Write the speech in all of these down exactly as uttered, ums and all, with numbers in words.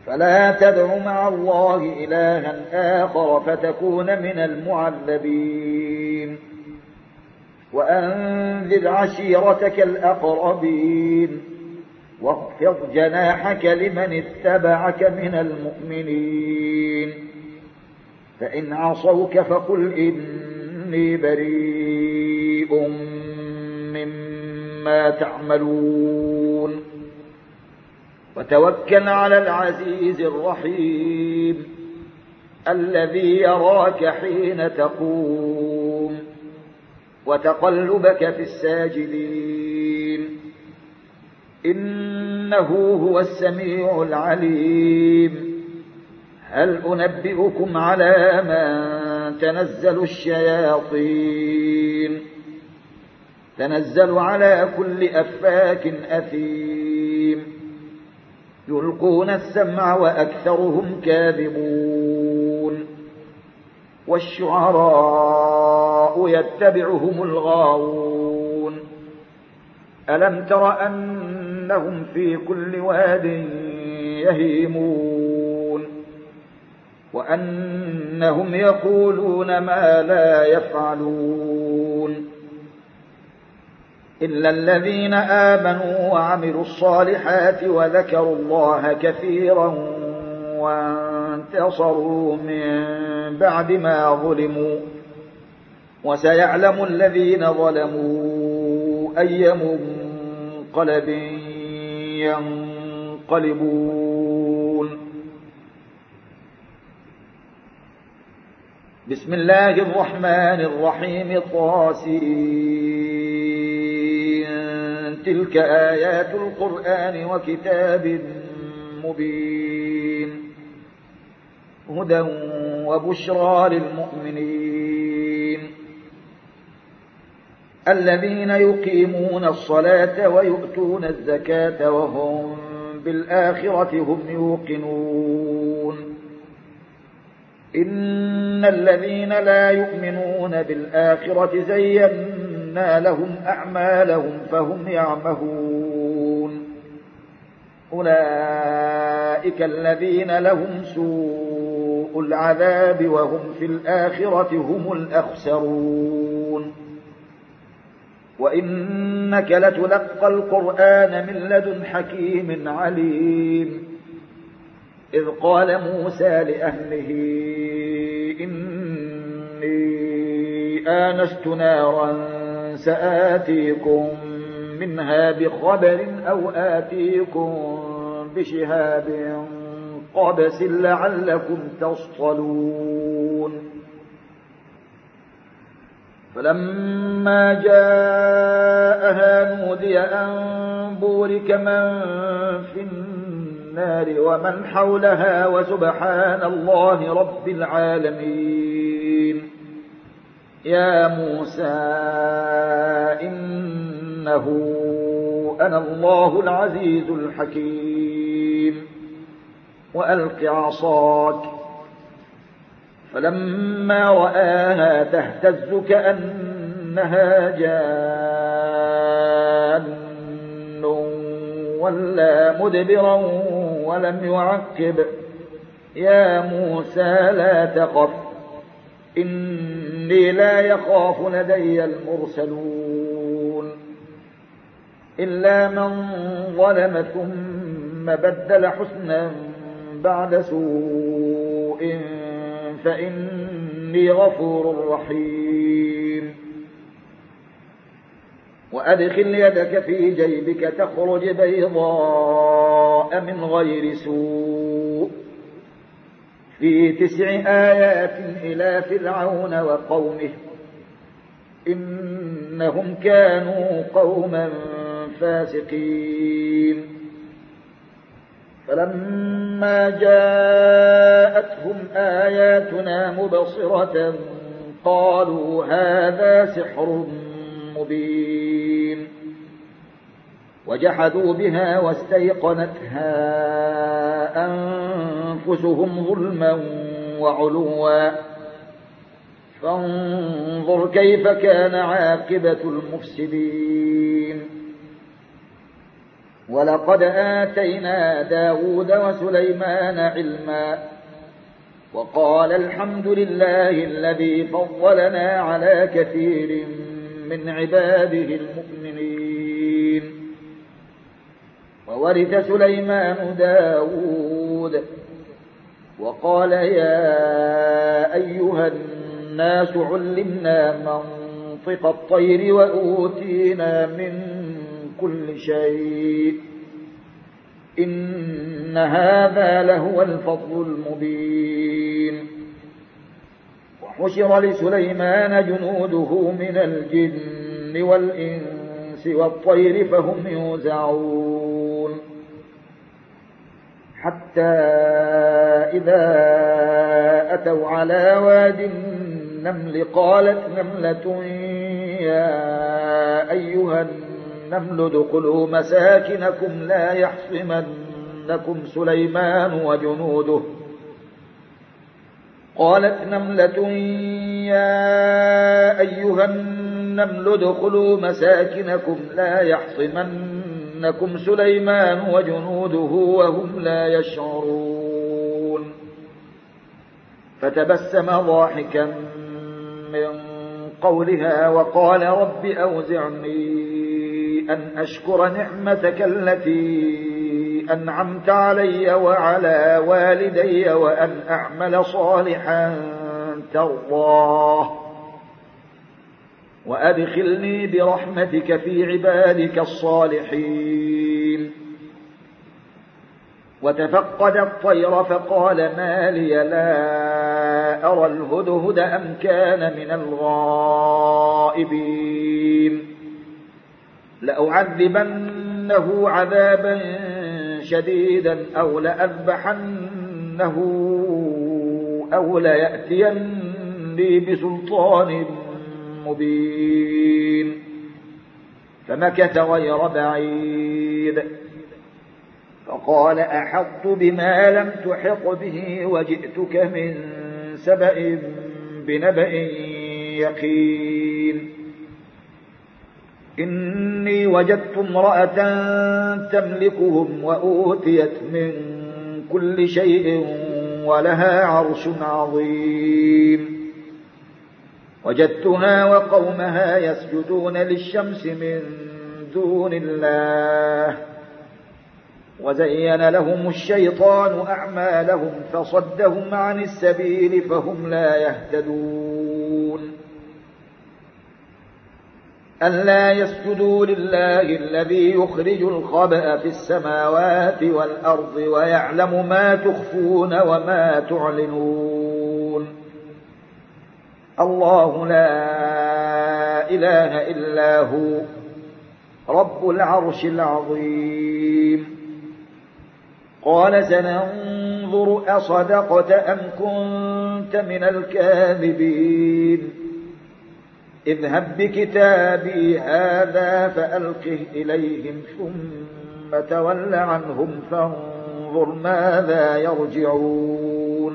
فلا تدع مع الله إلها آخر فتكون من المعذبين وأنذر عشيرتك الأقربين واخفض جناحك لمن اتبعك من المؤمنين فإن عصوك فقل إني بريء مما تعملون وتوكل على العزيز الرحيم الذي يراك حين تقوم وتقلبك في الساجدين إنه هو السميع العليم هل أنبئكم على من تنزل الشياطين تنزل على كل أفاك أثيم يلقون السمع وأكثرهم كاذبون والشعراء يتبعهم الغاوون ألم تر أنهم في كل واد يهيمون وأنهم يقولون ما لا يفعلون إلا الذين آمنوا وعملوا الصالحات وذكروا الله كثيرا وانتصروا من بعد ما ظلموا وسيعلم الذين ظلموا أي منقلب ينقلبون. بسم الله الرحمن الرحيم طاسين تلك آيات القرآن وكتاب مبين هدى وبشرى للمؤمنين الذين يقيمون الصلاة ويؤتون الزكاة وهم بالآخرة هم يوقنون إن الذين لا يؤمنون بالآخرة زينا لهم أعمالهم فهم يعمهون أولئك الذين لهم سوء العذاب وهم في الآخرة هم الأخسرون وإنك لتلقى القرآن من لدن حكيم عليم إذ قال موسى لأهله إني آنست نارا سآتيكم منها بخبر أو آتيكم بشهاب قبس لعلكم تصطلون فلما جاءها نودي أن بورك من في النار ومن حولها وسبحان الله رب العالمين يا موسى إنه أنا الله العزيز الحكيم وألق عصاك فلما رآها تهتز كأنها جان ولا مدبرا ولم يعقب يا موسى لا تخف إني لا يخاف لدي المرسلون إلا من ظلم ثم بدل حسنا بعد سوء فإني غفور رحيم وأدخل يدك في جيبك تخرج بيضاء من غير سوء في تسع آيات إلى فرعون وقومه إنهم كانوا قوما فاسقين فلما جاءتهم آياتنا مبصرة قالوا هذا سحر مبين وجحدوا بها واستيقنتها أنفسهم ظلما وعلوا فانظر كيف كان عاقبة المفسدين ولقد آتينا داود وسليمان علما وقال الحمد لله الذي فضلنا على كثير من عباده المؤمنين. وورث سليمان داود وقال يا أيها الناس علمنا منطق الطير وأوتينا من كل شيء إن هذا لهو الفضل المبين. وحشر لسليمان جنوده من الجن والإنس والطير فهم يوزعون حتى إذا أتوا على واد النمل قالت نملة يا أيها النمل ادخلوا مساكنكم لا يحطمنكم سليمان وجنوده قالت نملة يا أيها النمل ادخلوا مساكنكم لا يحطمنكم سليمان وجنوده وهم لا يشعرون. فتبسم ضاحكا من قولها وقال رب أوزعني أن أشكر نعمتك التي أنعمت علي وعلى والدي وأن أعمل صالحا ترضاه وأدخلني برحمتك في عبادك الصالحين. وتفقد الطير فقال ما لي لا أرى الهدهد أم كان من الغائبين لأعذبنه عذابا شديدا أو لأذبحنه أو ليأتيني بسلطان مبين. فمكث غير بعيد فقال أحطت بما لم تحط به وجئتك من سبأ بنبأ يقين. إني وجدت امرأة تملكهم وأوتيت من كل شيء ولها عرش عظيم. وجدتها وقومها يسجدون للشمس من دون الله وزين لهم الشيطان أعمالهم فصدهم عن السبيل فهم لا يهتدون. ألا يسجدوا لله الذي يخرج الخبأ في السماوات والأرض ويعلم ما تخفون وما تعلنون. الله لا إله إلا هو رب العرش العظيم. قال سننظر أصدقت أم كنت من الكاذبين اذهب بكتابي هذا فألقه إليهم ثم تول عنهم فانظر ماذا يرجعون.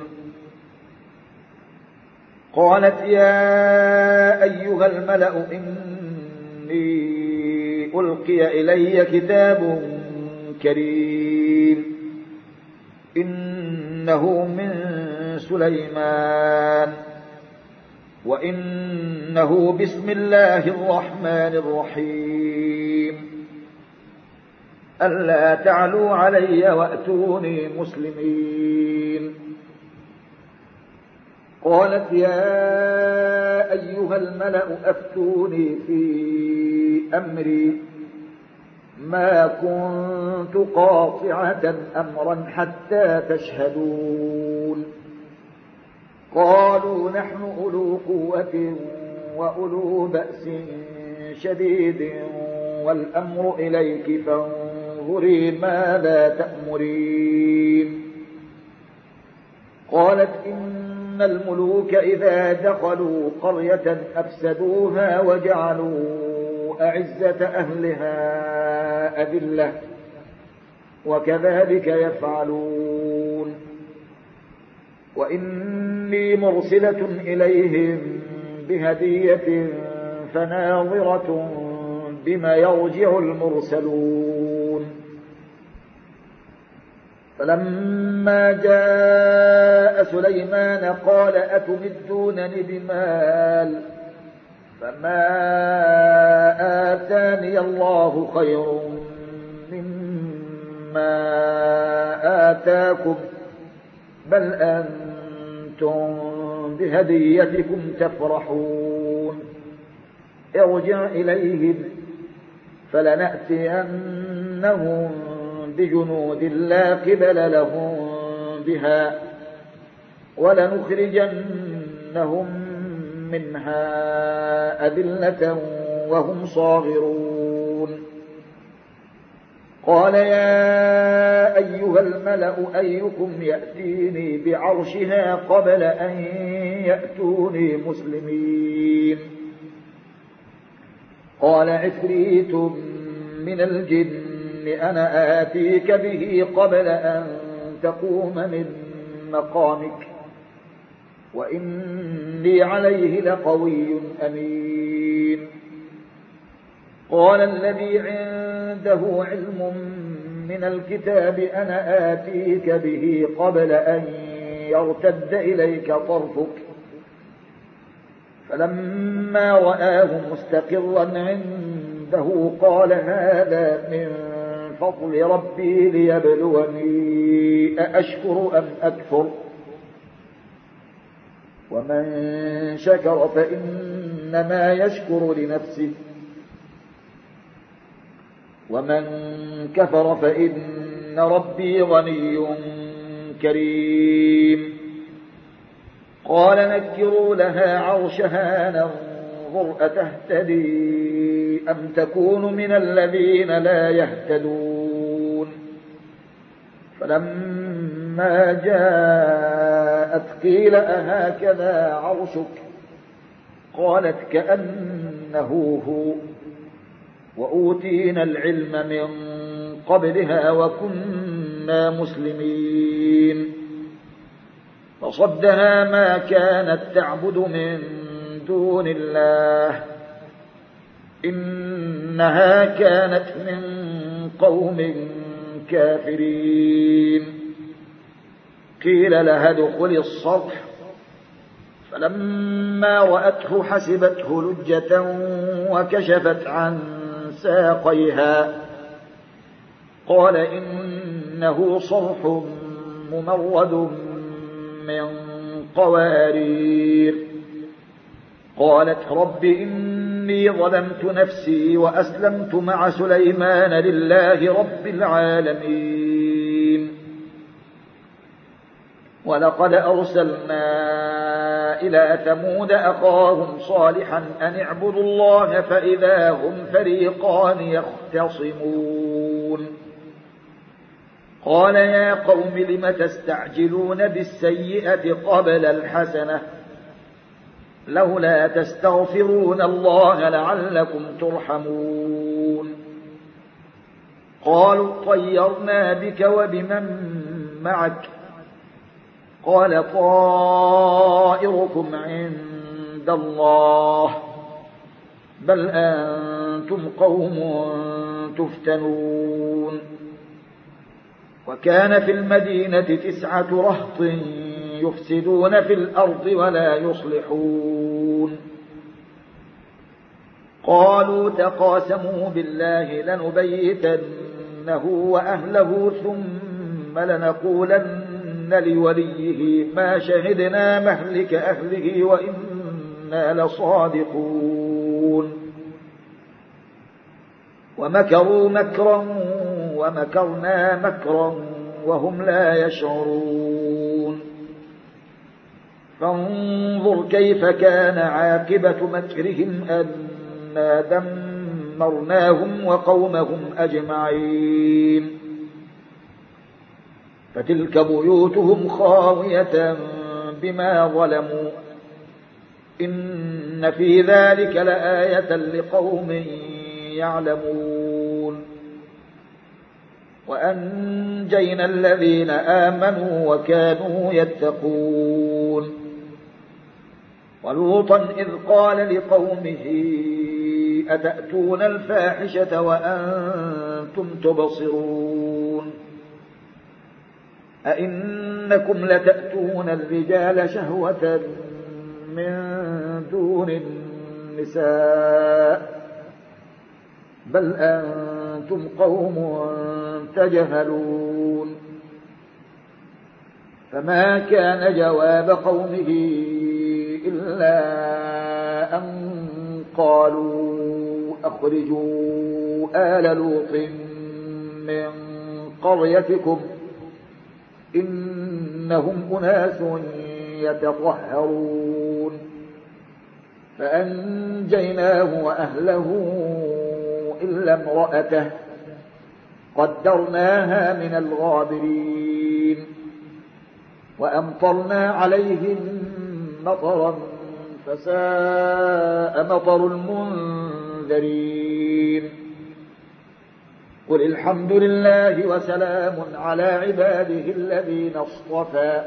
قالت يا أيها الملأ إني ألقي إلي كتاب كريم إنه من سليمان وإنه بسم الله الرحمن الرحيم ألا تعلوا علي وأتوني مسلمين. قالت يا أيها الملأ أفتوني في أمري ما كنت قاطعة أمرا حتى تشهدون. قالوا نحن أولو قوة وأولو بأس شديد والأمر إليك فانظري ماذا تأمرين. قالت إن الملوك إذا دخلوا قرية أفسدوها وجعلوا أعزة أهلها أذلة وكذلك يفعلون. وإني مرسلة إليهم بهدية فناظرة بما يرجع المرسلون. فلما جاء سليمان قال أتمدونني بمال فما آتاني الله خير مما آتاكم بل أنتم بهديتكم تفرحون ارجع إليهم فلنأتينهم بجنود لا قبل لهم بها ولنخرجنهم منها أذلة وهم صاغرون قال يا أيها الملأ أيكم يأتيني بعرشها قبل أن يأتوني مسلمين قال عفريت من الجن أنا آتيك به قبل أن تقوم من مقامك وإني عليه لقوي أمين قال الذي عنده علم من الكتاب أنا آتيك به قبل أن يرتد إليك طرفك فلما رآه مستقرا عنده قال هذا من فضل ربي ليبلوني أأشكر أم أكفر ومن شكر فإنما يشكر لنفسه ومن كفر فإن ربي غني كريم قال نكروا لها عرشها ننظر أتهتدي أم تكون من الذين لا يهتدون فلما جاءت قيل أهكذا عرشك قالت كأنه هو وأوتينا العلم من قبلها وكنا مسلمين فصدها ما كانت تعبد من دون الله إنها كانت من قوم كافرين قيل لها ادخل الصرح فلما رأته حسبته لجة وكشفت عن ساقيها قال إنه صرح ممرد من قوارير قالت رب إني ظلمت نفسي وأسلمت مع سليمان لله رب العالمين ولقد أرسلنا إلى ثمود أخاهم صالحا أن اعبدوا الله فإذا هم فريقان يختصمون قال يا قوم لم تستعجلون بالسيئة قبل الحسنة لولا تستغفرون الله لعلكم ترحمون قالوا طيرنا بك وبمن معك قال طائركم عند الله بل أنتم قوم تفتنون وكان في المدينة تسعة رهط يفسدون في الأرض ولا يصلحون قالوا تقاسموا بالله لنبيتنه وأهله ثم لنقولن لوليه ما شهدنا مهلك أهله وإنا لصادقون ومكروا مكرا ومكرنا مكرا وهم لا يشعرون فانظر كيف كان عاقبة مكرهم أنا دمرناهم وقومهم أجمعين فتلك بيوتهم خاوية بما ظلموا إن في ذلك لآية لقوم يعلمون وأنجينا الذين آمنوا وكانوا يتقون ولوطا إذ قال لقومه أتأتون الفاحشة وأنتم تبصرون أئنكم لتأتون الرجال شهوة من دون النساء بل أنتم قوم تجهلون. فما كان جواب قومه إلا أن قالوا أخرجوا آل لوط من قريتكم إنهم أناس يتطهرون. فأنجيناه وأهله إلا امرأته قدرناها من الغابرين وأمطرنا عليهم مطرا فساء مطر المنذرين. قل الحمد لله وسلام على عباده الذين اصطفى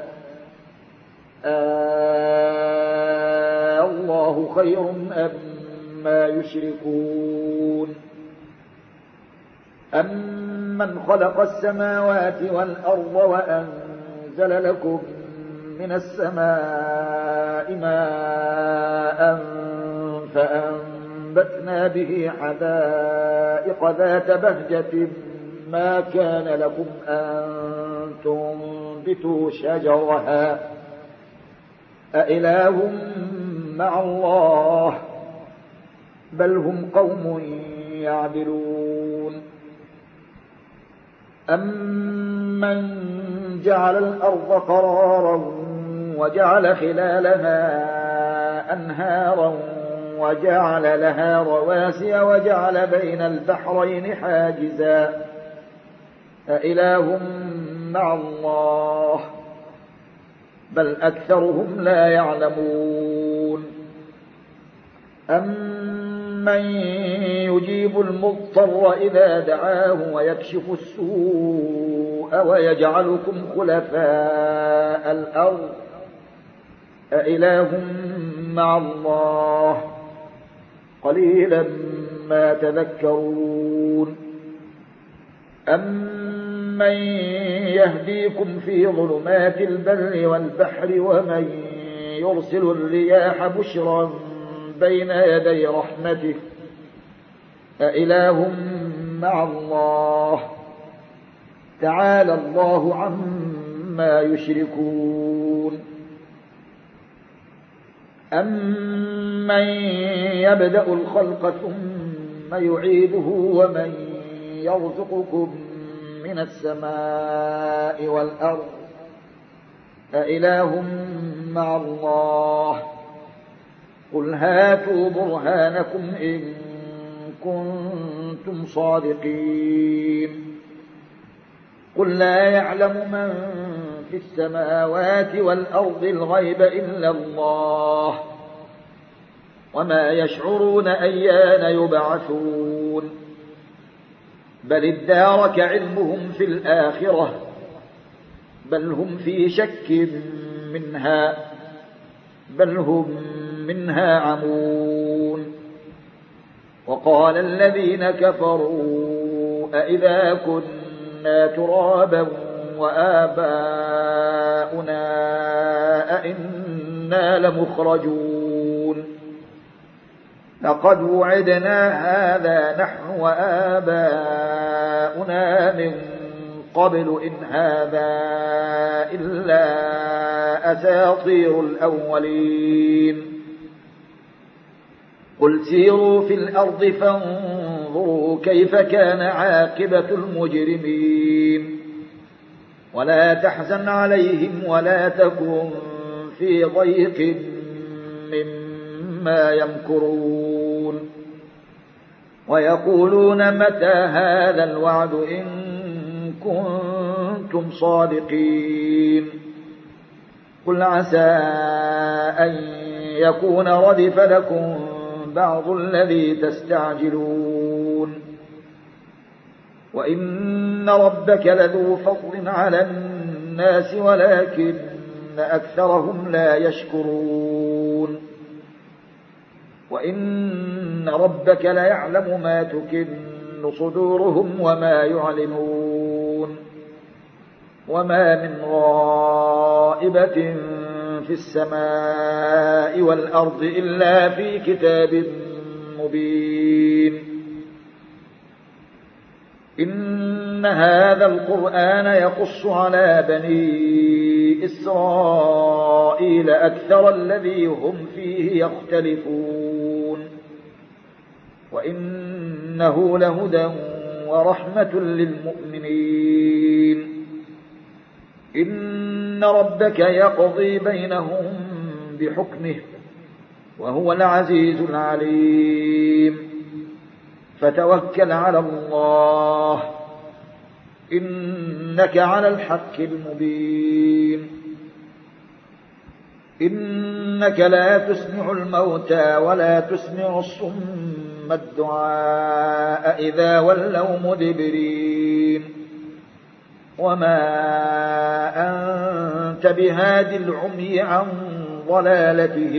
آه الله خير أما يشركون. أمن خلق السماوات والأرض وأنزل لكم من السماء ماء فأنبتنا به حدائق ذات بهجة ما كان لكم أن تنبتوا شجرها أإله مع الله بل هم قوم يعدلون. أمن جعل الأرض قرارا وجعل خلالها أنهارا وجعل لها رواسي وجعل بين البحرين حاجزا أإله مع الله بل أكثرهم لا يعلمون. أمن يجيب المضطر إذا دعاه ويكشف السوء ويجعلكم خلفاء الأرض أإله مع الله قليلا ما تذكرون. أمن يهديكم في ظلمات البر والبحر ومن يرسل الرياح بشرا بين يدي رحمته أإله مع الله تعالى الله عما يشركون. أمن يبدأ الخلق ثم يعيده ومن يرزقكم من السماء والأرض أإله مع الله قل هاتوا برهانكم إن كنتم صادقين. قل لا يعلم من في السماوات والأرض الغيب إلا الله وما يشعرون أيان يبعثون بل ادارك علمهم في الآخرة بل هم في شك منها بل هم منها عمون. وقال الذين كفروا أئذا كنا ترابا وآباؤنا أئنا لمخرجون لقد وعدنا هذا نحن وآباؤنا من قبل إن هذا إلا أساطير الأولين. قل سيروا في الأرض فانظروا كيف كان عاقبة المجرمين ولا تحزن عليهم ولا تكن في ضيق مما يمكرون. ويقولون متى هذا الوعد إن كنتم صادقين. قل عسى أن يكون ردف لكم بعض الذي تستعجلون وإن ربك لذو فضل على الناس ولكن أكثرهم لا يشكرون. وإن ربك ليعلم ما تكن صدورهم وما يعلنون وما من غائبة في السماء والأرض إلا في كتاب مبين. إن هذا القرآن يقص على بني إسرائيل أكثر الذي هم فيه يختلفون، وإنه لهدى ورحمة للمؤمنين. إن ربك يقضي بينهم بحكمه وهو العزيز العليم. فتوكل على الله إنك على الحق المبين. إنك لا تسمع الموتى ولا تسمع الصم الدعاء إذا ولوا مدبرين. وما أنت بهاد العمي عن ضلالتهم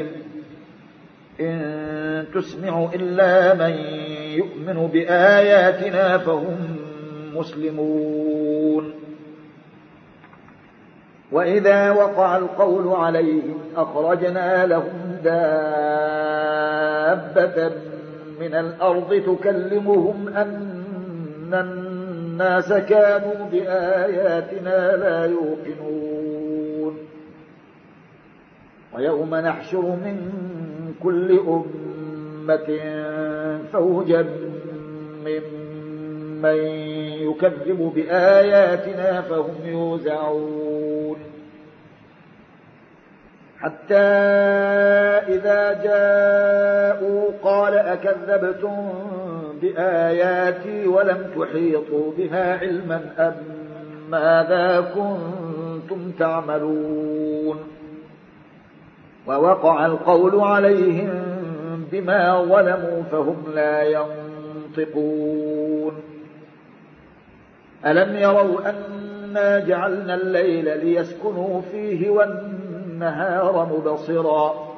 إن تسمع إلا من يؤمن بآياتنا فهم مسلمون. وإذا وقع القول عليهم أخرجنا لهم دابة من الأرض تكلمهم أن الناس كانوا بآياتنا لا يوقنون. ويوم نحشر من كل أمة فوجا ممن يكذب بآياتنا فهم يوزعون. حتى إذا جاءوا قال أكذبتم بآياتي ولم تحيطوا بها علما أم ماذا كنتم تعملون. ووقع القول عليهم بما ظلموا فهم لا ينطقون. ألم يروا أنا جعلنا الليل ليسكنوا فيه والنهار مبصرا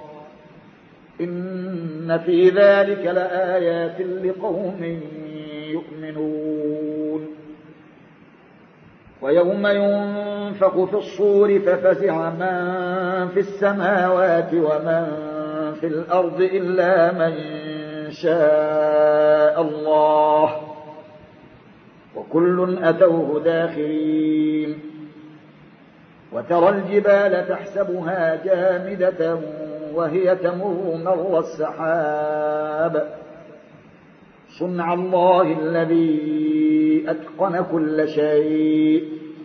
إن في ذلك لآيات لقوم يؤمنون. ويوم ينفخ في الصور ففزع من في السماوات ومن في الأرض إلا من شاء الله وكل أتوه داخرين. وترى الجبال تحسبها جامدة وهي تمر مر السحاب صنع الله الذي أتقن كل شيء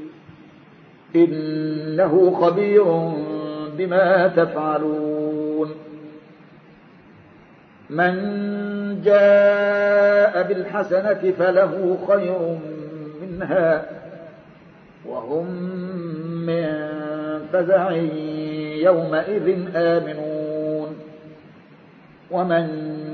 إنه خبير بما تفعلون. من جاء بالحسنة فله خير منها وهم من فزع يومئذ آمنون. ومن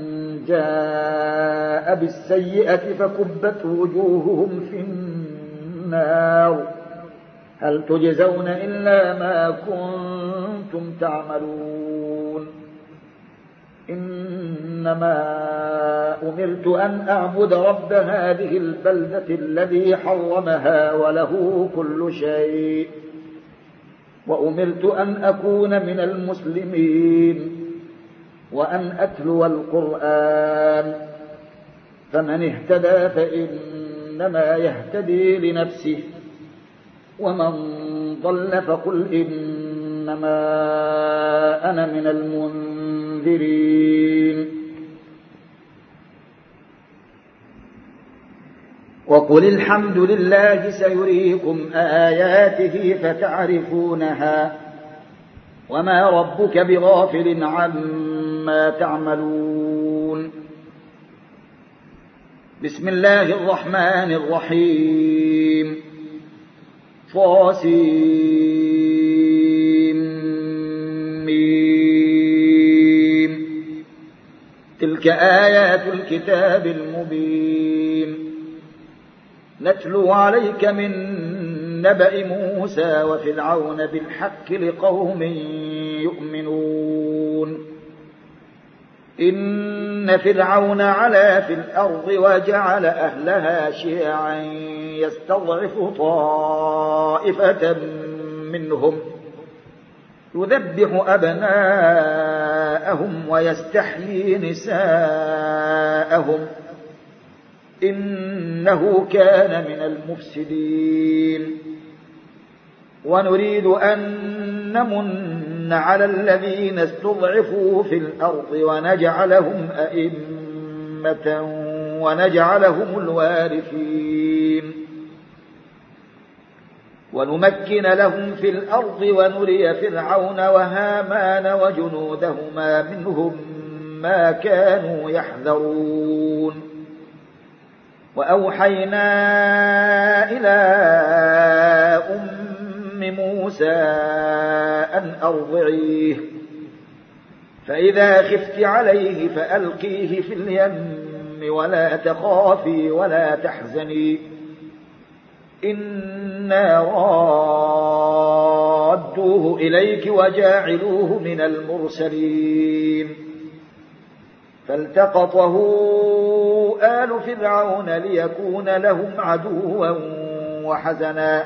جاء بالسيئة فكبت وجوههم في النار هل تجزون إلا ما كنتم تعملون. إنما أمرت أن أعبد رب هذه البلدة الذي حرمها وله كل شيء وأمرت أن أكون من المسلمين وأن أتلو القرآن فمن اهتدى فإنما يهتدي لنفسه ومن ضل فقل إنما أنا من المنذرين. وقل الحمد لله سيريكم آياته فتعرفونها وما ربك بغافل عما تعملون. بسم الله الرحمن الرحيم. طاسيم. تلك آيات الكتاب المبين نتلو عليك من نبأ موسى وفرعون بالحق لقوم يؤمنون. إن فرعون علا في الأرض وجعل أهلها شيعا يستضعف طائفة منهم يذبح أبناءهم ويستحيي نساءهم إنه كان من المفسدين ونريد أن نمن على الذين استضعفوا في الأرض ونجعلهم أئمة ونجعلهم الوارثين ونمكن لهم في الأرض ونري فرعون وهامان وجنودهما منهم ما كانوا يحذرون وأوحينا إلى أم موسى أن أرضعيه فإذا خفت عليه فألقيه في اليم ولا تخافي ولا تحزني إنا رادوه إليك وجاعلوه من المرسلين فالتقطه آل فرعون ليكون لهم عدوا وحزنا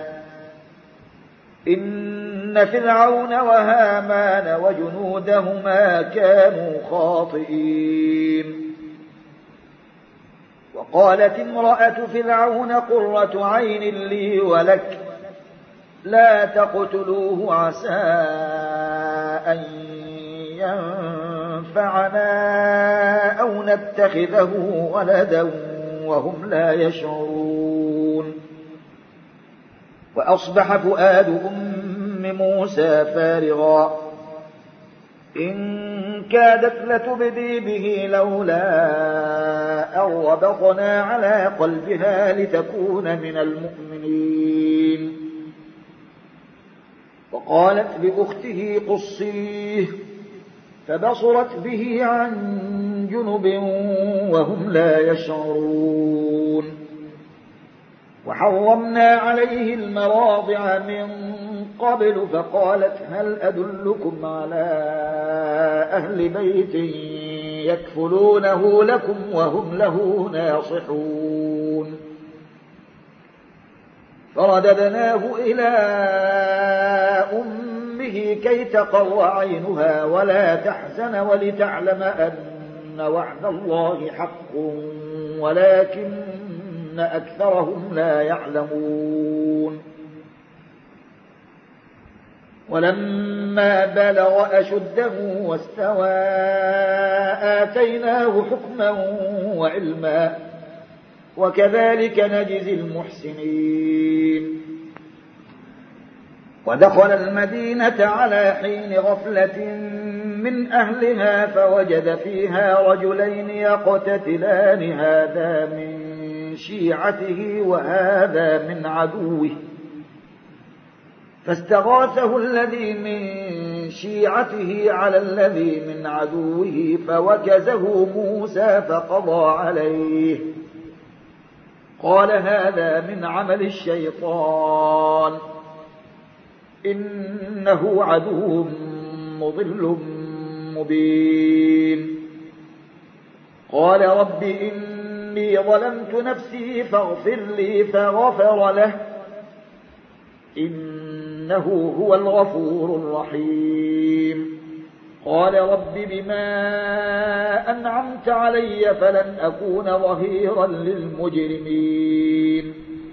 إن فرعون وهامان وجنودهما كانوا خاطئين وقالت امرأة فرعون قرة عين لي ولك لا تقتلوه عسى أن ينفعنا أو نتخذه ولدا وهم لا يشعرون وأصبح فؤاد أم موسى فارغا إن كادت لتبدي به لولا أن ربطنا على قلبها لتكون من المؤمنين وقالت لأخته قصيه فبصرت به عن جنب وهم لا يشعرون وحرمنا عليه المراضع من قبل فقالت هل أدلكم على أهل بيت يكفلونه لكم وهم له ناصحون فرددناه إلى أمه كي تقر عينها ولا تحزن ولتعلم أن وعد الله حق ولكن أكثرهم لا يعلمون ولما بلغ أشده واستوى آتيناه حكما وعلما وكذلك نجزي المحسنين ودخل المدينة على حين غفلة من أهلها فوجد فيها رجلين يقتتلان هذا من شيعته وهذا من عدوه فاستغاثه الذي من شيعته على الذي من عدوه فوكزه موسى فقضى عليه قال هذا من عمل الشيطان إنه عدو مضل مبين قال رب إني ظلمت نفسي فاغفر لي فغفر له إنه هو الغفور الرحيم قال رب بما أنعمت علي فلن أكون ظهيرا للمجرمين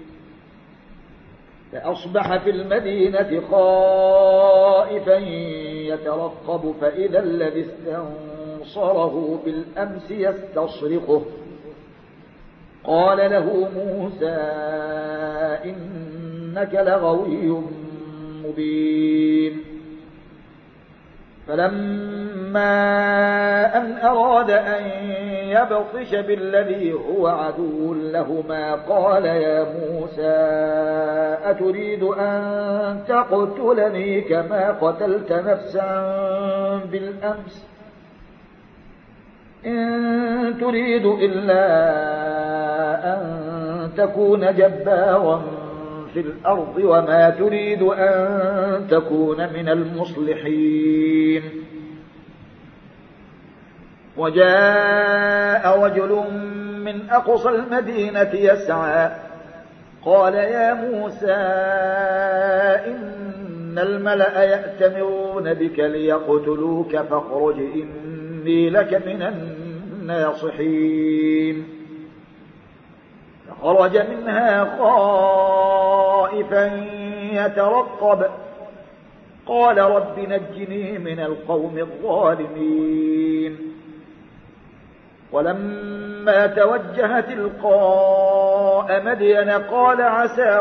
فأصبح في المدينة خائفا يترقب فإذا الذي استنصره بالأمس يستصرخه قال له موسى إنك لغوي مبين فلما أن أراد أن يبطش بالذي هو عدو لهما قال يا موسى أتريد أن تقتلني كما قتلت نفسا بالأمس إن تريد إلا أن تكون جبارا في الأرض وما تريد أن تكون من المصلحين وجاء رجل من أقصى المدينة يسعى قال يا موسى إن الملأ يأتمرون بك ليقتلوك فاخرج إني لك من الناصحين. فخرج منها خائفا يترقب قال رب نجني من القوم الظالمين. ولما توجه تلقاء مدين قال عسى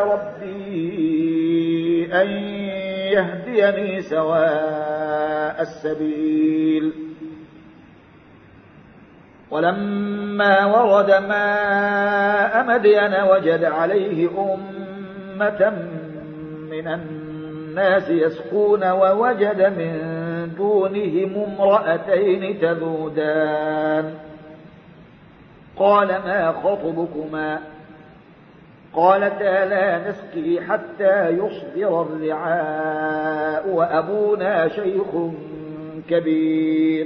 ربي أن يهديني سواء السبيل. ولما ورد ماء مدين وجد عليه أمة من الناس يسقون ووجد من دونهم امرأتين تذودان قال ما خطبكما قالتا لا نسقي حتى يصدر الرعاء وأبونا شيخ كبير.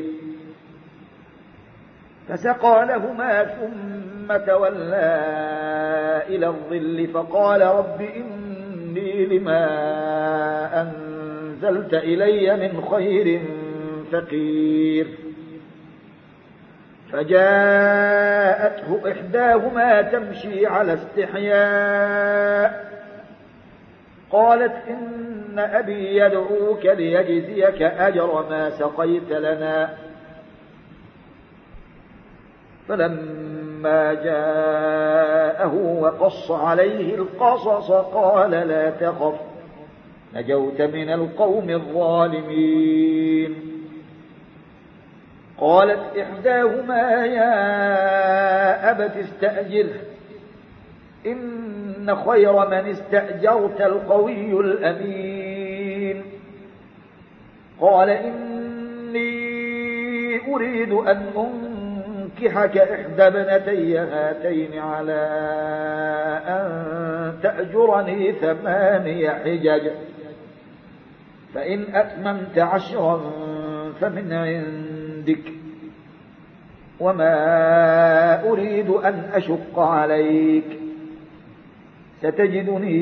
فسقى لهما ثم تولى إلى الظل فقال رب إني لما أنزلت إلي من خير فقير. فجاءته إحداهما تمشي على استحياء قالت إن أبي يدعوك ليجزيك أجر ما سقيت لنا. فلما جاءه وقص عليه القصص قال لا تخف نجوت من القوم الظالمين. قالت إحداهما يا أبت استأجره إن خير من استأجرت القوي الأمين. قال إني أريد أن أنكحك إحدى ابنتي هاتين على أن تأجرني ثماني حجج فإن أتممت عشرا فمن عندك وما أريد أن أشق عليك ستجدني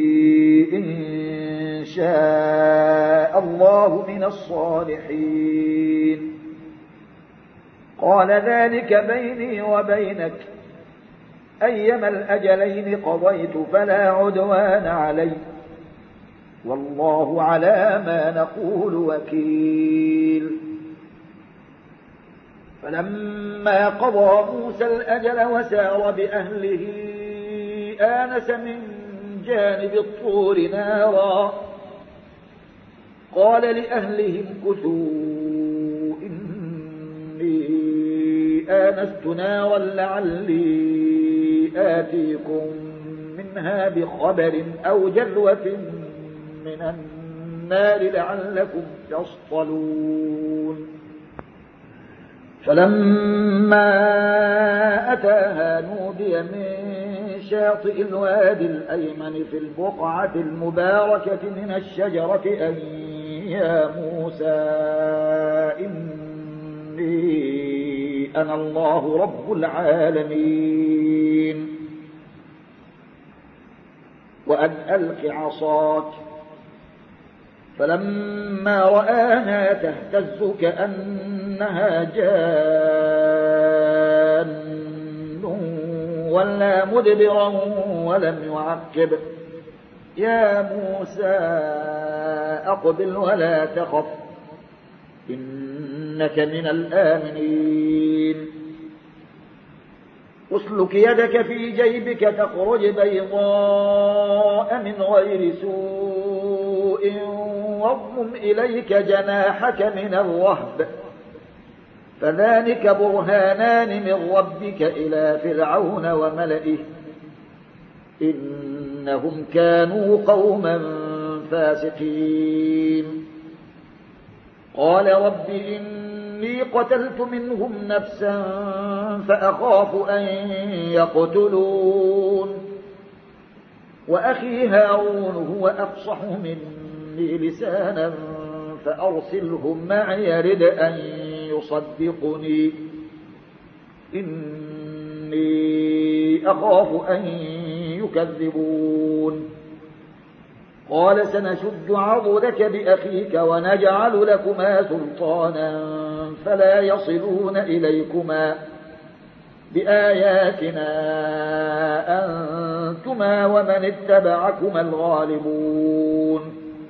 إن شاء الله من الصالحين. قال ذلك بيني وبينك أيما الأجلين قضيت فلا عدوان علي والله على ما نقول وكيل. فلما قضى موسى الأجل وسار بأهله آنس من جانب الطور نارا قال لأهلهم كثوا إني آنست نارا لعلي آتيكم منها بخبر أو جذوة من النار لعلكم تصطلون. فلما أتاها نودي من شاطئ الوادي الأيمن في البقعة المباركة من الشجرة أن يا موسى إني أنا الله رب العالمين وأن ألق عصاك. فلما رآها تهتز كأنها جان ولا مدبرا ولم يعقب يا موسى أقبل ولا تخف إنك من الآمنين. اسلك يدك في جيبك تخرج بيضاء من غير سوء واضم إليك جناحك من الرهب فذلك برهانان من ربك إلى فرعون وملئه إنهم كانوا قوما فاسقين. قال رب إني قتلت منهم نفسا فأخاف أن يقتلون وأخي هارون هو أفصح مني لسانا فأرسله معي يرد أن يصدقني إني أخاف أن يكذبون قال سنشد عضدك بأخيك ونجعل لكما سلطانا فلا يصلون إليكما بآياتنا أنتما ومن اتبعكما الغالبون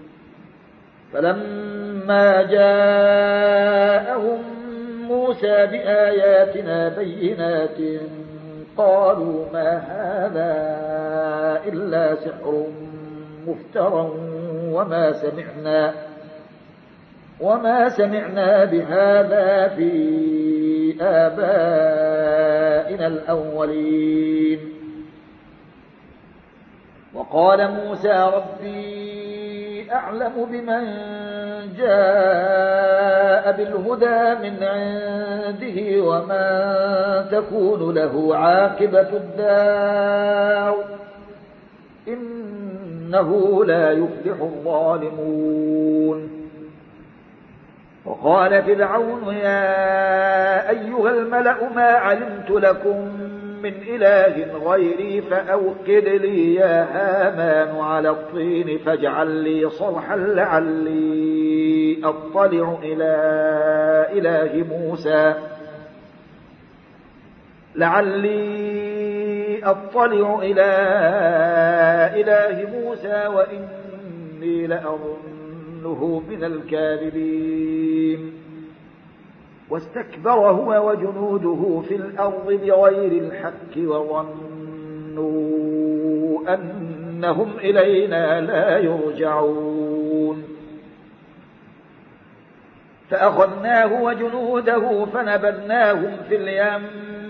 فلما جاءهم موسى بآياتنا بينات قالوا ما هذا إلا سحر مفترى وما سمعنا وما سمعنا بهذا في آبائنا الأولين وقال موسى ربي أعلم بمن جاء بالهدى من عنده وما تكون له عاقبة الدار إنه لا يفلح الظالمون وقال فرعون يا أيها الملأ ما علمت لكم من إله غيري فأوقد لي يا هامان على الطين فاجعل لي صرحا لعلي أطلع إلى إله موسى لعلي أطلع إلى إله موسى وإني لأظنه من الكاذبين واستكبر هو وجنوده في الأرض بغير الحق وظنوا أنهم إلينا لا يرجعون فأخذناه وجنوده فنبذناهم في اليم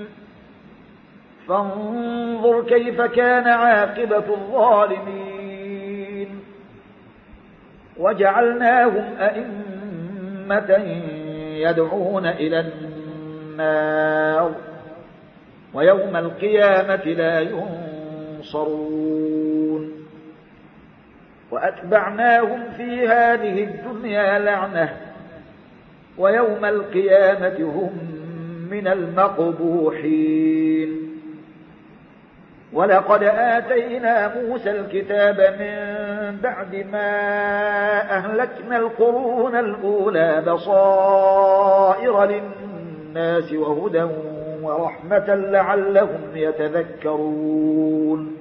فانظر كيف كان عاقبة الظالمين وجعلناهم أئمة يدعون إلى النار ويوم القيامة لا ينصرون وأتبعناهم في هذه الدنيا لعنة ويوم القيامة هم من المقبوحين ولقد آتينا موسى الكتاب من بعد ما أهلكنا القرون الأولى بصائر للناس وهدى ورحمة لعلهم يتذكرون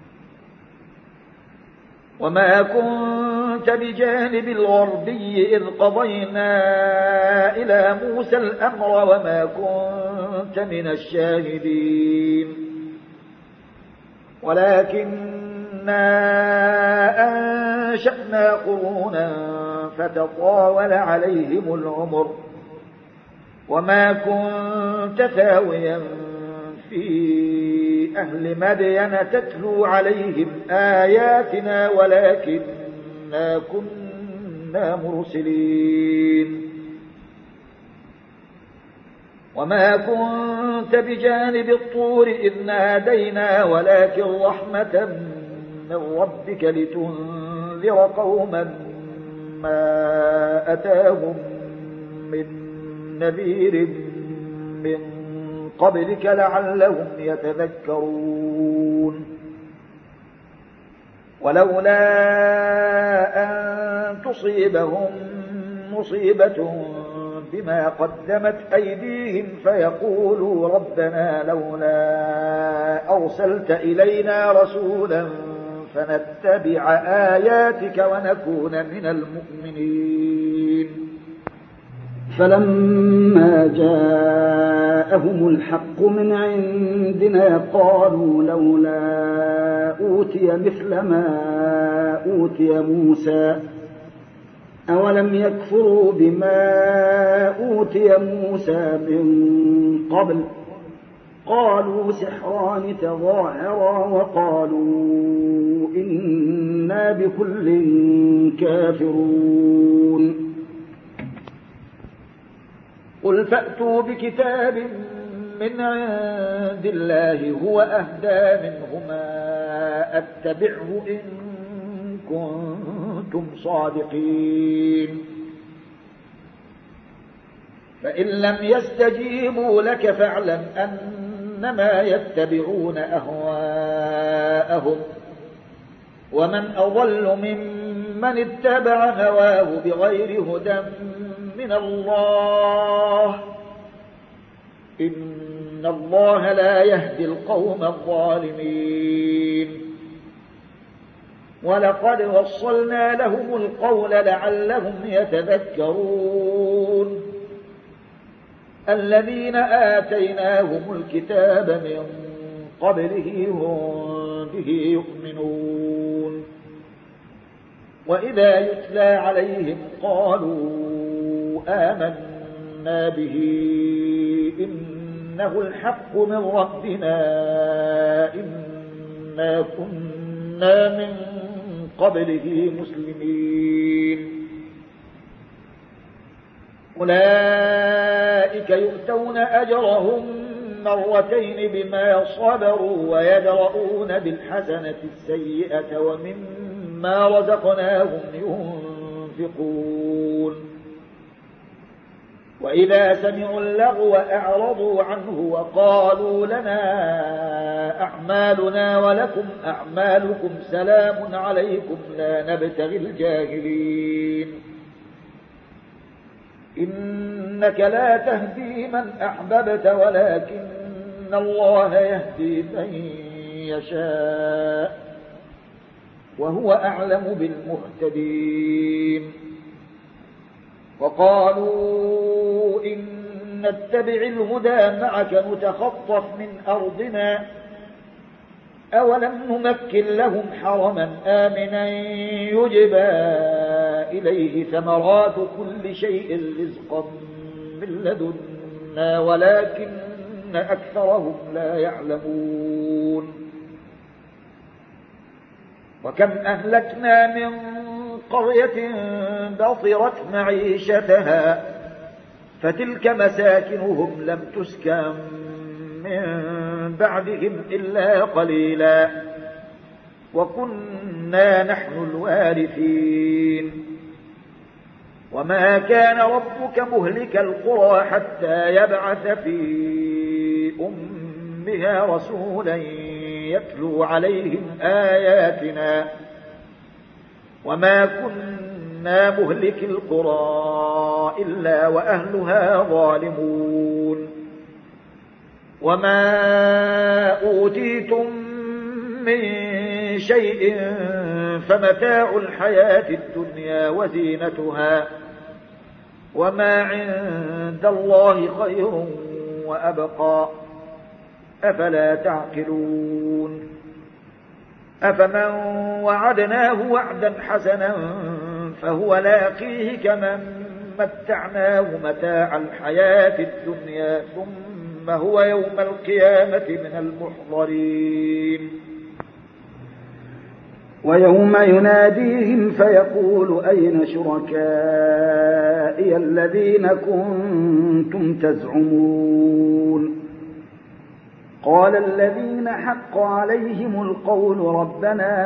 وما كنت بجانب الغربي إذ قضينا إلى موسى الأمر وما كنت من الشاهدين ولكننا أنشأنا قرونا فتطاول عليهم العمر وما كنت ثاويا في أهل مدين تتلو عليهم آياتنا ولكننا كنا مرسلين وما كنت بجانب الطور إذ نادينا ولكن رحمة من ربك لتنذر قوما ما أتاهم من نذير من قبلك لعلهم يتذكرون ولولا أن تصيبهم مصيبة بما قدمت أيديهم فيقولوا ربنا لولا أرسلت إلينا رسولا فنتبع آياتك ونكون من المؤمنين فلما جاءهم الحق من عندنا قالوا لولا أوتي مثل ما أوتي موسى أولم يكفروا بما أوتي موسى من قبل قالوا سحران تظاهرا وقالوا إنا بكل كافرون قل فأتوا بكتاب من عند الله هو أهدى منهما أتبعه إن كنتم صادقين فإن لم يستجيبوا لك فاعلم أنما يتبعون أهواءهم ومن أضل ممن اتبع هواه بغير هدى من الله إن الله لا يهدي القوم الظالمين ولقد وصلنا لهم القول لعلهم يتذكرون الذين آتيناهم الكتاب من قبله هم به يؤمنون وإذا يتلى عليهم قالوا آمنا به إنه الحق من ربنا إنا كنا من قبله مسلمين أولئك يؤتون أجرهم مرتين بما صبروا ويدرؤون بالحسنة السيئة ومما رزقناهم ينفقون وإذا سمعوا اللغو أعرضوا عنه وقالوا لنا أعمالنا ولكم أعمالكم سلام عليكم لا نبتغي الجاهلين إنك لا تهدي من أحببت ولكن الله يهدي من يشاء وهو أعلم بالمهتدين وقالوا إن نتبع الهدى معك نتخطف من أرضنا أولم نمكن لهم حرما آمنا يجبى إليه ثمرات كل شيء رزقا من لدنا ولكن أكثرهم لا يعلمون وكم أهلكنا من قرية بطرت معيشتها فتلك مساكنهم لم تسكن من بعدهم إلا قليلا وكنا نحن الوارثين وما كان ربك مهلك القرى حتى يبعث في أمها رسولا يتلو عليهم آياتنا وما كنا مهلك القرى إلا وأهلها ظالمون وما أوتيتم من شيء فمتاع الحياة الدنيا وزينتها وما عند الله خير وأبقى أفلا تعقلون أفمن وعدناه وعدا حسنا فهو لاقيه كمن متعناه متاع الحياة الدنيا ثم هو يوم القيامة من المحضرين ويوم يناديهم فيقول أين شركائي الذين كنتم تزعمون قال الذين حق عليهم القول ربنا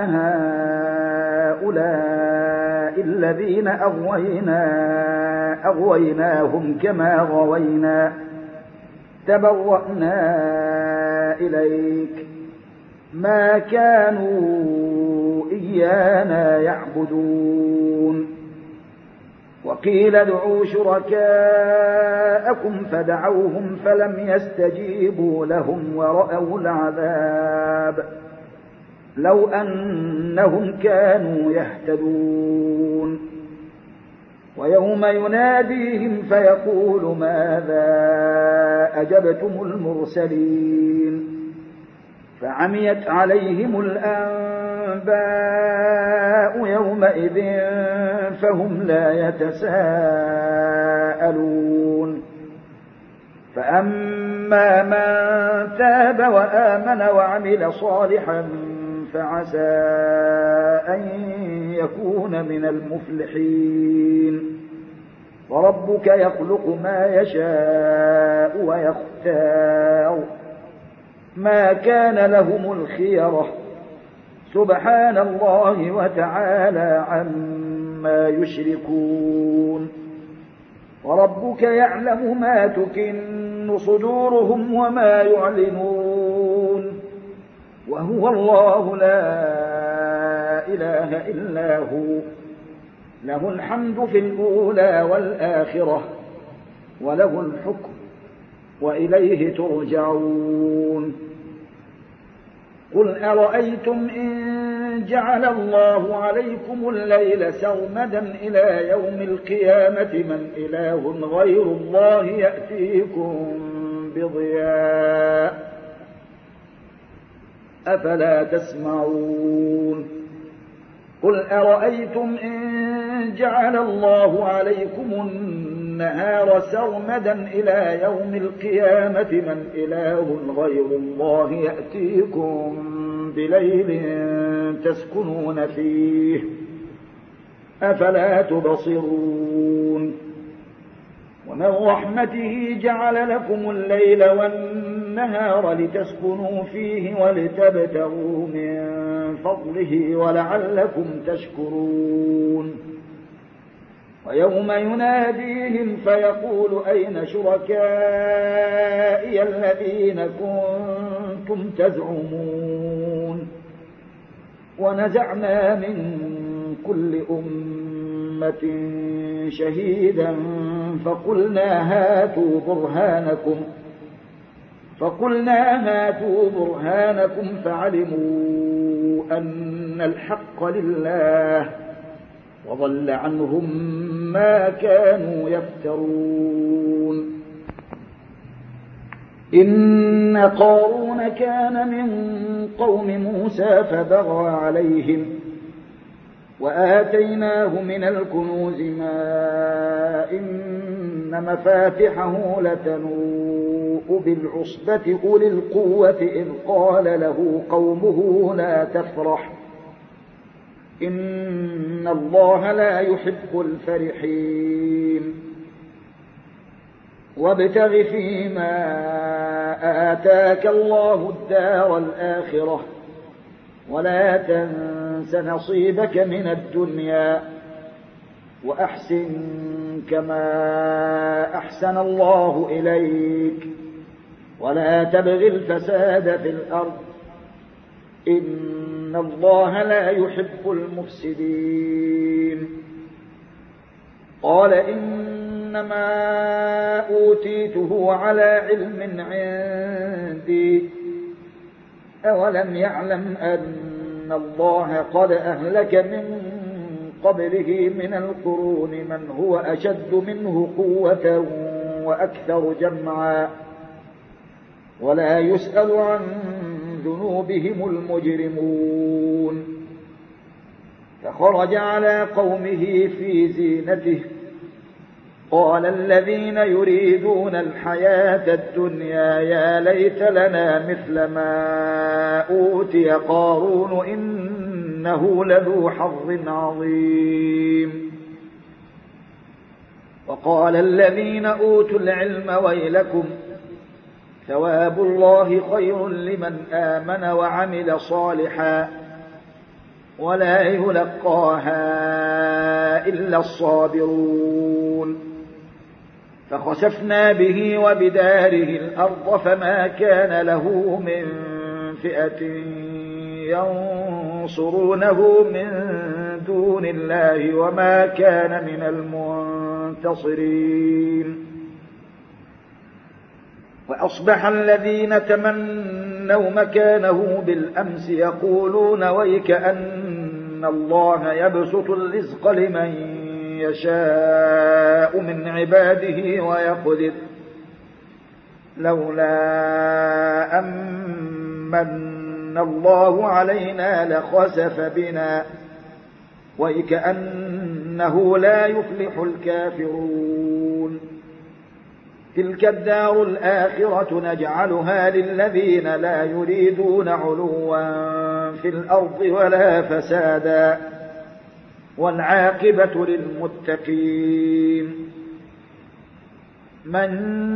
هؤلاء الذين أغوينا أغويناهم كما غوينا تبرأنا إليك ما كانوا إيانا يعبدون وقيل ادعوا شركاءكم فدعوهم فلم يستجيبوا لهم ورأوا العذاب لو أنهم كانوا يهتدون ويوم يناديهم فيقول ماذا أجبتم المرسلين فعميت عليهم الأنباء يومئذ فهم لا يتساءلون فأما من تاب وآمن وعمل صالحا فعسى أن يكون من المفلحين وربك يخلق ما يشاء ويختار ما كان لهم الخيرة سبحان الله وتعالى عما يشركون وربك وربك يعلم ما تكن صدورهم وما يعلنون وهو الله لا إله إلا هو له الحمد في الأولى والآخرة وله الحكم وإليه ترجعون قل أرأيتم إن جعل الله عليكم الليل سرمدا إلى يوم القيامة من إله غير الله يأتيكم بضياء أفلا تسمعون قل أرأيتم إن جعل الله عليكم النهار سرمدا إلى يوم القيامة من إله غير الله يأتيكم بليل تسكنون فيه أفلا تبصرون ومن رحمته جعل لكم الليل والنهار لتسكنوا فيه ولتبتغوا من فضله ولعلكم تشكرون ويوم يناديهم فيقول أين شركائي الذين كنتم تزعمون ونزعنا من كل أمة شهيدا فقلنا هاتوا برهانكم فقلنا هاتوا برهانكم فعلموا أن الحق لله وضل عنهم ما كانوا يفترون إن قارون كان من قوم موسى فبغى عليهم وآتيناه من الكنوز ما إن مفاتحه لتنوء بالعصبة أولي القوة إذ قال له قومه لا تفرح إن الله لا يحب الفرحين وابتغ فيما آتاك الله الدار الآخرة ولا تنس نصيبك من الدنيا وأحسن كما أحسن الله إليك ولا تبغ الفساد في الأرض إن الله لا يحب المفسدين قال إنما أوتيته على علم عندي أولم يعلم أن الله قد أهلك من قبله من القرون من هو أشد منه قوة وأكثر جمعا ولا يسأل عن ذنوبهم المجرمون فخرج على قومه في زينته قال الذين يريدون الحياة الدنيا يا ليت لنا مثل ما أوتي قارون إنه لذو حظ عظيم وقال الذين أوتوا العلم ويلكم ثواب الله خير لمن آمن وعمل صالحا ولا يلقاها إلا الصابرون فخسفنا به وبداره الأرض فما كان له من فئة ينصرونه من دون الله وما كان من المنتصرين وأصبح الذين تمنوا مكانه بالأمس يقولون ويك أن الله يبسط الرزق لمن يشاء من عباده ويقدر لولا أمن الله علينا لخسف بنا وكأنه لا يفلح الكافرون تلك الدار الآخرة نجعلها للذين لا يريدون علوا في الأرض ولا فسادا والعاقبة للمتقين من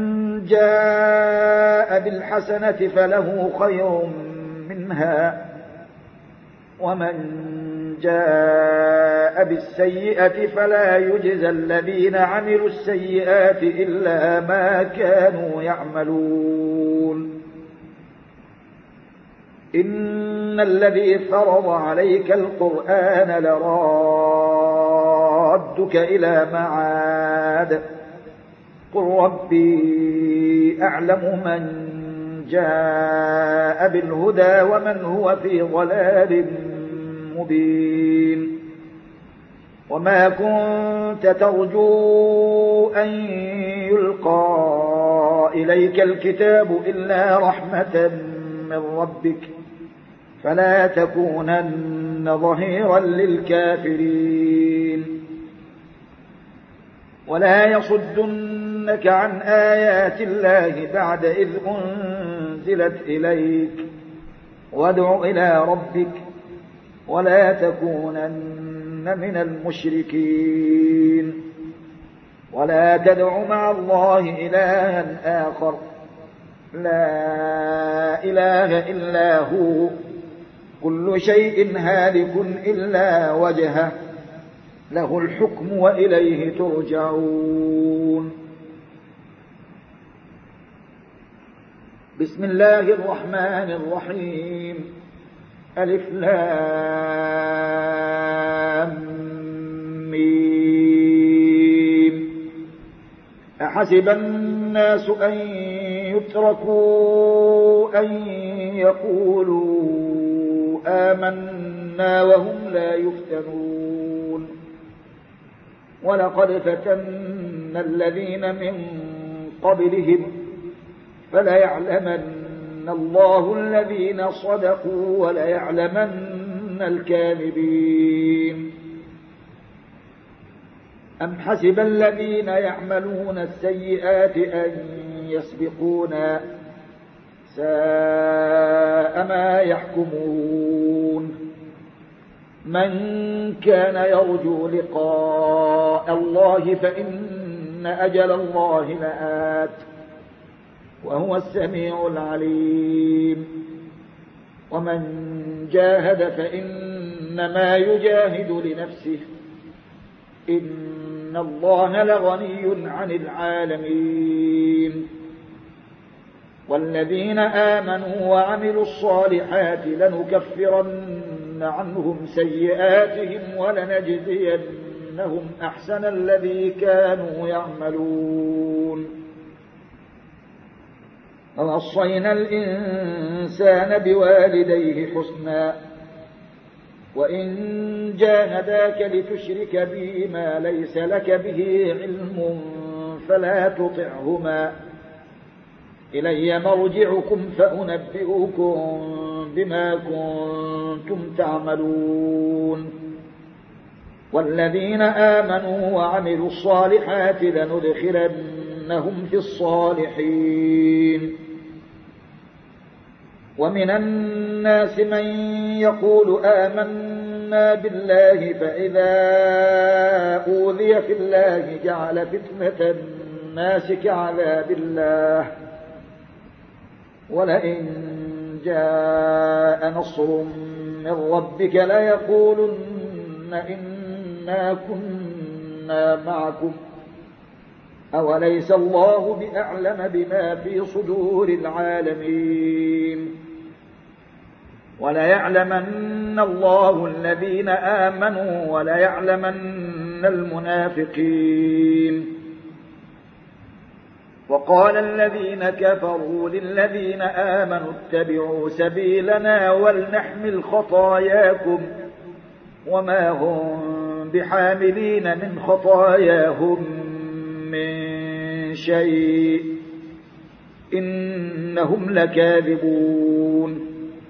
جاء بالحسنة فله خير منها ومن جاء بالسيئة فلا يجزى الذين عملوا السيئات إلا ما كانوا يعملون إن الذي فرض عليك القرآن لرادك إلى معاد قل ربي أعلم من جاء بالهدى ومن هو في ضلال مبين وما كنت ترجو أن يلقى إليك الكتاب إلا رحمة من ربك فلا تكونن ظهيرا للكافرين ولا يصدنك عن آيات الله بعد إذ أنزلت إليك وادع إلى ربك ولا تكونن من المشركين ولا تدع مع الله إلها آخر لا إله إلا هو كل شيء هالك إلا وجهه له الحكم وإليه ترجعون بسم الله الرحمن الرحيم ألف لام ميم أحسب الناس أن يتركوا أن يقولوا آمنا وهم لا يفتنون ولقد فتنا الذين من قبلهم فليعلمن الله الذين صدقوا وليعلمن الكاذبين أم حسب الذين يعملون السيئات أن يسبقونا ساء ما يحكمون من كان يرجو لقاء الله فإن أجل الله لآت وهو السميع العليم ومن جاهد فإنما يجاهد لنفسه إن الله لغني عن العالمين والذين آمنوا وعملوا الصالحات لنكفرن عنهم سيئاتهم ولنجزينهم أحسن الذي كانوا يعملون ووصينا الإنسان بوالديه حسنا وإن جاهداك لتشرك بي ما ليس لك به علم فلا تطعهما إلي مرجعكم فأنبئكم بما كنتم تعملون والذين آمنوا وعملوا الصالحات لندخلنهم في الصالحين ومن الناس من يقول آمنا بالله فإذا أوذي في الله جعل فتنة الناس كعذاب الله ولئن جاء نصر من ربك ليقولن إنا كنا معكم أوليس الله بأعلم بما في صدور العالمين وليعلمن الله الذين آمنوا وليعلمن المنافقين وقال الذين كفروا للذين آمنوا اتبعوا سبيلنا ولنحمل خطاياكم وما هم بحاملين من خطاياهم من شيء إنهم لكاذبون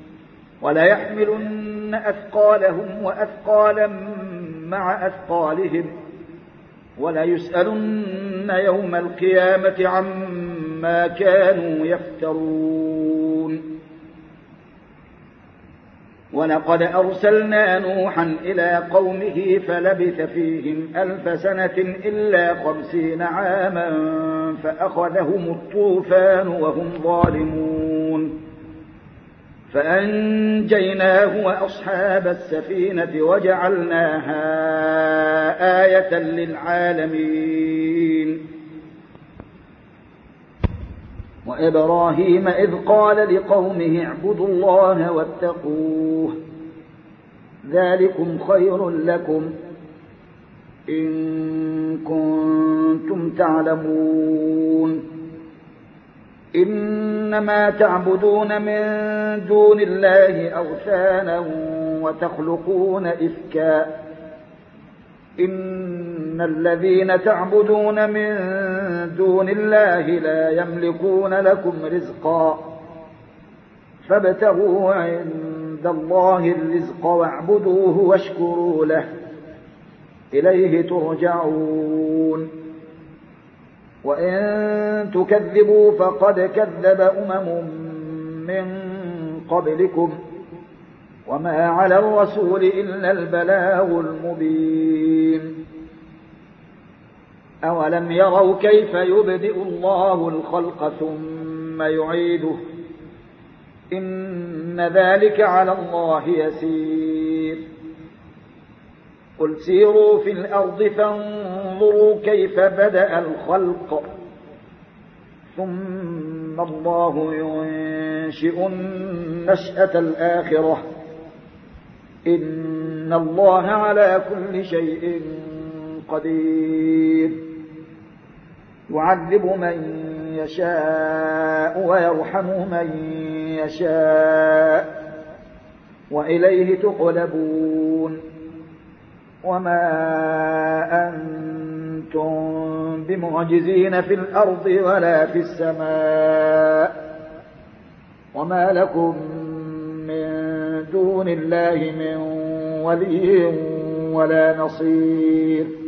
وليحملن أثقالهم وأثقالا مع أثقالهم وليسألن يوم القيامة عما كانوا يفترون ولقد أرسلنا نوحا إلى قومه فلبث فيهم ألف سنة إلا خمسين عاما فأخذهم الطوفان وهم ظالمون فأنجيناه وأصحاب السفينة وجعلناها آية للعالمين. وإبراهيم إذ قال لقومه اعبدوا الله واتقوه ذلكم خير لكم إن كنتم تعلمون. إنما تعبدون من دون الله أوثانا وتخلقون إفكا إن الذين تعبدون من دون الله لا يملكون لكم رزقا فابتغوا عند الله الرزق واعبدوه واشكروا له إليه ترجعون. وإن تكذبوا فقد كذب أمم من قبلكم وما على الرسول إلا البلاغ المبين. أولم يروا كيف يبدئ الله الخلق ثم يعيده إن ذلك على الله يسير. قل سيروا في الأرض فانظروا كيف بدأ الخلق ثم الله ينشئ النشأة الآخرة إن الله على كل شيء قدير. يعذب من يشاء ويرحم من يشاء وإليه تقلبون. وما أنتم بمعجزين في الأرض ولا في السماء وما لكم من دون الله من ولي ولا نصير.